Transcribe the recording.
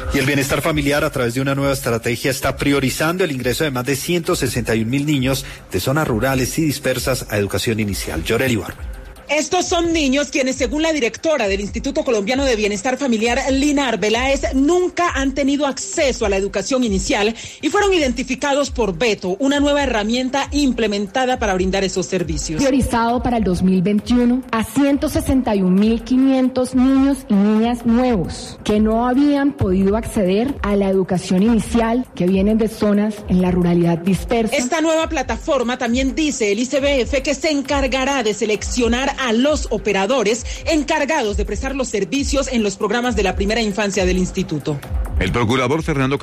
Y el bienestar familiar, a través de una nueva estrategia, está priorizando el ingreso de más de 161.000 niños de zonas rurales y dispersas a educación inicial. Yoreli Barba. Estos son niños quienes, según la directora del Instituto Colombiano de Bienestar Familiar, Lina Arbeláez, nunca han tenido acceso a la educación inicial y fueron identificados por Beto, una nueva herramienta implementada para brindar esos servicios. Priorizado para el 2021 a 161.500 niños y niñas nuevos que no habían podido acceder a la educación inicial, que vienen de zonas en la ruralidad dispersa. Esta nueva plataforma, también dice el ICBF, que se encargará de seleccionar a los operadores encargados de prestar los servicios en los programas de la primera infancia del instituto. El procurador Fernando